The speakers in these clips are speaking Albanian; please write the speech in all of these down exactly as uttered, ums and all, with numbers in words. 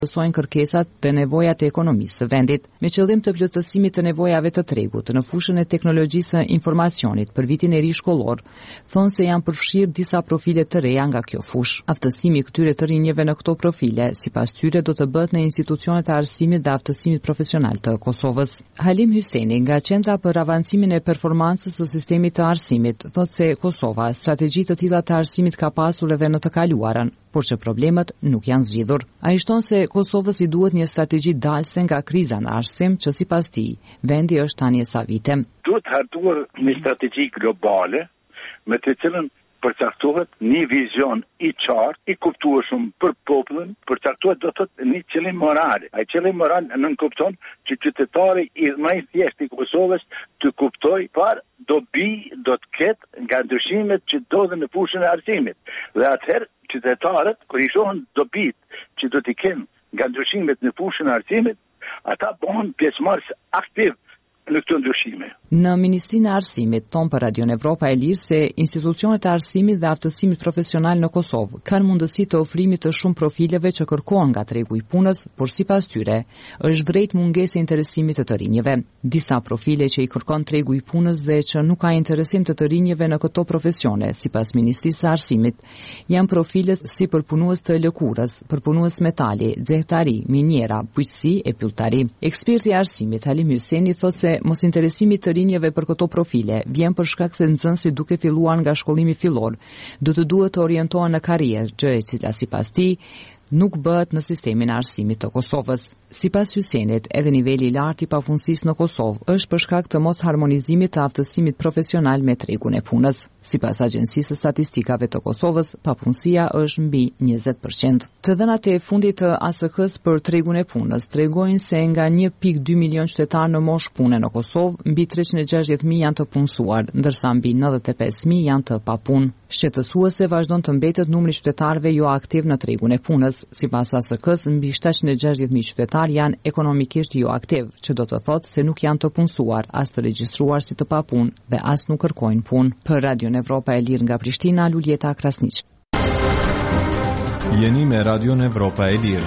Plotësojnë kërkesat dhe nevojat e ekonomisë së vendit, me qëllim të plotësimit të nevojave të tregut në fushën e teknologjisë së informacionit për vitin e ri shkollor, thonë se janë përfshirë disa profile të reja nga kjo fushë. Aftësimi i këtyre të rinjeve në këto profile, sipas tyre, do të bëhet në institucionet e arsimit dhe aftësimit profesional të Kosovës. Halim Hyseni nga Qendra për avancimin e performancës së sistemit të arsimit thotë se Kosova strategji të tilla të arsimit ka pasur edhe në të kaluarën, por që problemet nuk janë zgjidhur. Ai shton se Kosovës i duhet një strategji dalëse nga kriza në arsim që sipas tij vendi është tani e sa vite. Duhet hartuar një strategji globale me të cilën përcaktohet një vizion i qartë, i kuptueshëm për popullin, përcaktohet do të thotë një qëllim moral. Ai qëllim moral nënkupton që qytetari i më i thjeshtë i Kosovës të kuptojë par dobi do të ketë nga ndryshimet që ndodhen në fushën e arsimit. Dhe atëherë qytetarët, kur i shohin dobit që do t'i kenë nga ndryshimet në fushën e arsimit, ata bëhen pjesëmarrës aktiv në këto ndryshime. Në Ministrinë e Arsimit, thon për Radio Evropa e Lirë se institucionet e arsimit dhe aftësimit profesional në Kosovë kanë mundësi të ofrimit të shumë profileve që kërkohen nga tregu i punës, por sipas tyre është vërejt mungesë e interesimit të të rinjve. Disa profile që i kërkon tregu i punës dhe që nuk ka interesim të të rinjve në këto profesione, sipas Ministrisë së Arsimit, janë profile si përpunues të lëkurës, përpunues metali, xehtari, miniera, bujqësi e pylltari. Eksperti i arsimit Halim Hyseni thotë se mos interesimi të rinjeve për këto profile vjen për shkak se nxënësit duke filluar nga shkollimi fillor, do të duhet të orientohen në karrierë, gjë e cila sipas tij nuk bëhet në sistemin e arsimit të Kosovës. Sipas Hysenit, edhe niveli i lartë i papunësisë në Kosovë është për shkak të mos harmonizimit të aftësimit profesional me tregun e punës. Sipas Agjencisë së Statistikave të Kosovës, papunësia është mbi njëzet përqind. Të dhënat e fundit të A S K-s për tregun e punës tregojnë se nga një pikë dy milion qytetar në moshë pune në Kosovë, mbi treqind e gjashtëdhjetë mijë janë të punësuar, ndërsa mbi nëntëdhjetë e pesë mijë janë të papunë. Shqetësuese vazhdon të mbetet numri i qytetarëve jo aktiv në tregun e punës. Sipas A S K-s, mbi shtatëqind e gjashtëdhjetë mijë qytetar janë ekonomikisht jo aktiv, që do të thotë se nuk janë të punësuar, as të regjistruar si të papunë dhe as nuk kërkojnë punë. Për Radio Evropa e Lirë nga Prishtina, Luljeta Krasniq. Jeni me Radio Evropa e Lirë.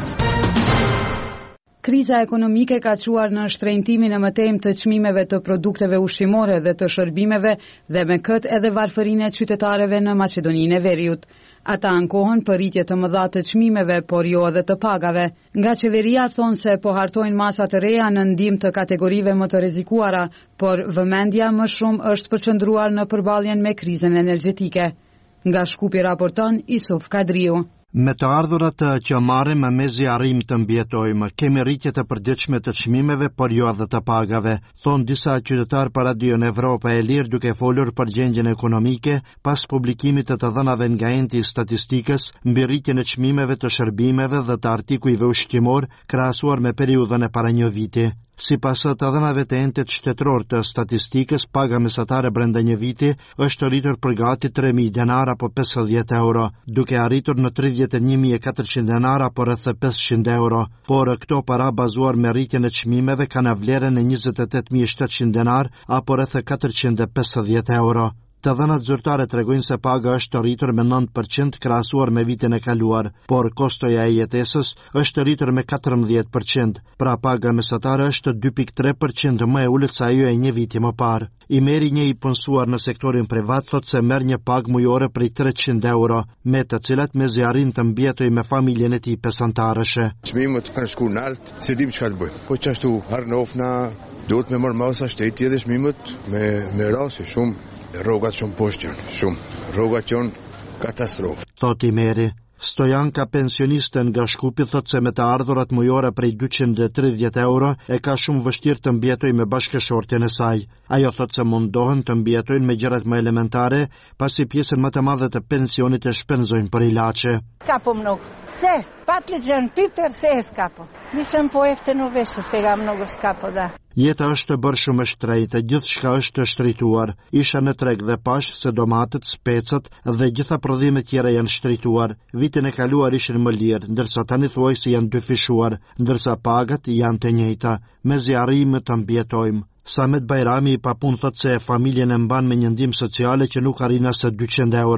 Kriza ekonomike ka çuar në shtrenjtimin e mëtejmë të çmimeve të produkteve ushqimore dhe të shërbimeve dhe me këtë edhe varfërinë e qytetarëve në Maqedoninë e Veriut. Ata ankohen për rritje të mëdha të çmimeve, por jo edhe të pagave. Nga qeveria thonë se po hartojnë masa të reja në ndihmë të kategorive më të rrezikuara, por vëmendja më shumë është përqendruar në përballjen me krizën energjetike. Nga Shkupi raporton Isuf Kadriu. Me të ardhurat që marrim me mezi arrim të mbjetojmë, kemi rritje të përditshme të çmimeve, por jo edhe të pagave, thon disa qytetar për Radio Evropa e Lirë duke folur për gjendjen ekonomike pas publikimit të të dhënave nga enti i statistikës mbi rritjen e çmimeve të shërbimeve dhe të artikujve ushqimor krahasuar me periudhën e para një viti. Sipas të dhënave të entit shtetëror të statistikës, paga mesatare brenda një viti është rritur për gati tre mijë denar apo pesëdhjetë euro, duke arritur në tridhjetë e një mijë e katërqind denar apo rreth pesëqind euro. Por këto para bazuar me rritjen e çmimeve kanë vlerën e njëzet e tetë mijë e shtatëqind denar apo rreth katërqind e pesëdhjetë euro. Të dhënat zyrtare tregojnë se paga është rritur me nëntë përqind krahasuar me vitin e kaluar, por kostoja e jetesës është rritur me katërmbëdhjetë përqind. Pra paga mesatare është dy pikë tre përqind më e ulët se ajo e një viti më parë. I meri një i punësuar në sektorin privat thot se merr një pagë mujore prej treqind euro, me të cilat mezi arrin të mbjetoj me familjen e tij pesantarëshe. Çmimet kanë shkuar lart, se dim çka të bëjmë. Po çashtu harnofna duhet me marr masa shteti edhe çmimet me me rasti shumë. Rrogat shumë poshtë janë, shumë. Rrogat janë katastrofë. Thot i meri. Stojanka pensioniste nga Shkupi thot se me të ardhurat mujore prej dyqind e tridhjetë euro e ka shumë vështirë të mbjetoj me bashkëshortjen e saj. Ajo thot se mundohen të mbjetojnë me gjërat më elementare, pasi pjesën më të madhe të pensionit e shpenzojnë për ilaçe. Skapo mnogo. Se, patliđan, piper, se je skapo. Nisam po jeftino veće, se ga mnogo skapo, da. Jeta është bërë shumë e shtrejtë, gjithçka është shtrituar. Isha në treg dhe pash se domatet, specat dhe gjitha prodhimet tjera janë shtrituar. Vitin e kaluar ishin më lirë, ndërsa tani thuaj se janë dyfishuar, ndërsa pagat janë të njëjta. Mezi arrim të mbjetojmë. Samet Bajrami i papun thot se familjen e mban me një ndihmë sociale që nuk arrin as dyqind euro.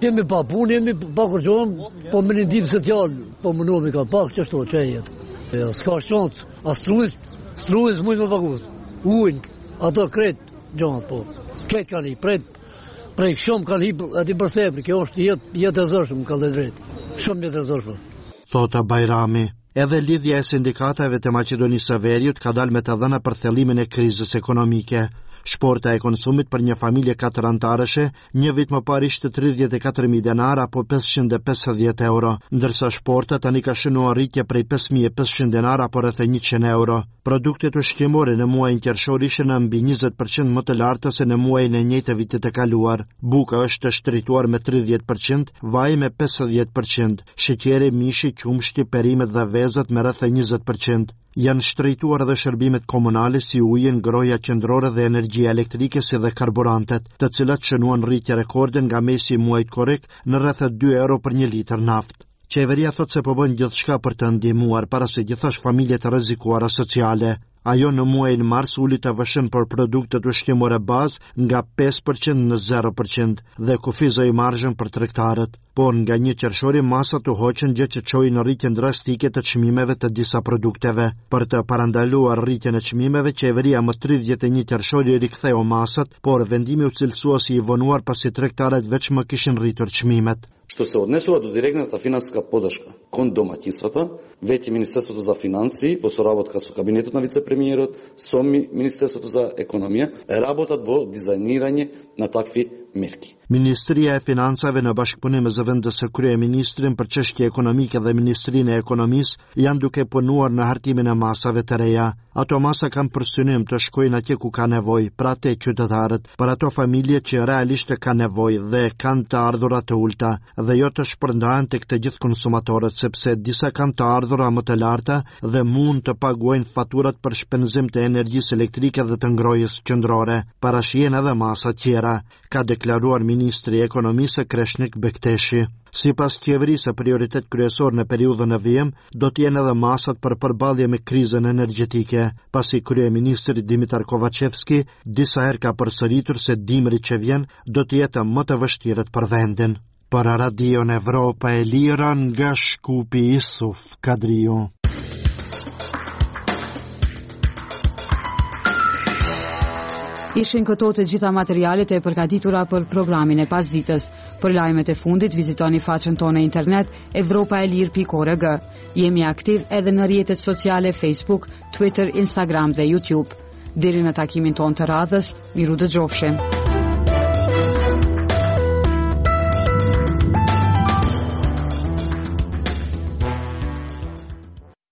Jemi pa punë, jemi pa kërgjohëm, po me një ndihmë social, po më nëmi ka pak që ashtu që e jetë. S'ka shansë, a strujës, strujës mujtë me pagus. Ujnë, ato kretë, gjohën, po. Kretë kanë i, prej, prej shumë kanë i, ati përsepri, kjo është jetë, jetë e zërshëm, ka dhe drejtë. Shumë jetë e zërshëm. Thota Bajrami. Edhe lidhja e sindikatave të Maqedonisë së Veriut ka dalë me të dhëna për thellimin e krizës ekonomike. Shporta e konsumit për një familje katër antarëshe një vit më parë ishte tridhjetë e katër mijë denar apo pesëqind e pesëdhjetë euro, ndërsa shporta tani ka shënuar rritje prej pesë mijë e pesëqind denar apo rreth njëqind euro. Produktet ushqimore në muajin qershor ishin në mbi njëzet përqind më të larta se në muajin e njëjtë vitit të kaluar. Buka është shtrituar me tridhjetë përqind, vaji me pesëdhjetë përqind, sheqeri, mishi, qumshti, perimet dhe vezët me rreth njëzet përqind. Janë shtrejtuar edhe shërbimet komunale si uji, ngroja qendrore dhe energjia elektrike si dhe karburantet, të cilat shënuan rritje rekorde nga mesi i muajit korrik në rreth dy euro për një litër naftë. Qeveria thot se po bën gjithçka për të ndihmuar para se gjithashtu familjet e rrezikuara sociale. Ajo në muajin mars uli të vëshën për produktet ushqimore bazë nga pesë përqind në zero përqind dhe kufizoi marzhën për tregtarët. Por nga një qershori masat u hoqën gjë që çoi në rritjen drastike të çmimeve të disa produkteve. Për të parandaluar rritjen e çmimeve, qeveria më tridhjetë e një qershori riktheu masat, por vendimi u cilësua si i vonuar pasi tregtarët veç më kishin rritur çmimet. Što se odnesува до директната финансиска подршка кон домаќинствата, веќе Министерството за финансии во соработка со кабинетот на вице-премиерот, со Министерството за економија, работат во дизајнирање на такви merki. Ministria e Financave në bashkëpunim me zëvendës së kryeministrin për çështje ekonomike dhe Ministrinë e Ekonomisë janë duke punuar në hartimin e masave të reja. Ato masa kanë për synim të shkojnë atje ku ka nevojë, pra te qytetarët, për ato familje që realisht kanë nevojë dhe kanë të ardhurat të ulta, dhe jo të shpërndahen tek të gjithë konsumatorët, sepse disa kanë të ardhura më të larta dhe mund të paguajnë faturat për shpenzim të energjisë elektrike dhe të ngrojës qendrore. Parashihen edhe masa tjera, ka deklaruar Ministri i Ekonomisë Kreshnik Bekteshi. Sipas qeverisë, prioritet kryesor në periudhën e vijim do të jenë edhe masat për përballje me krizën energjetike, pasi kryeministri Dimitar Kovacevski disa herë ka përsëritur se dimri që vjen do të jetë më të vështirët për vendin. Për Radion Evropa e Lira nga Shkupi Isuf Kadriu. Ishin këto të gjitha materialet e përgatitura për programin e pasditës. Për lajmet e fundit, vizitoni faqen tonë në internet evropaelir pikë org. Jemi aktiv edhe në rrjetet sociale Facebook, Twitter, Instagram dhe YouTube. Deri në takimin tonë të radhës, miru dëgjofshim.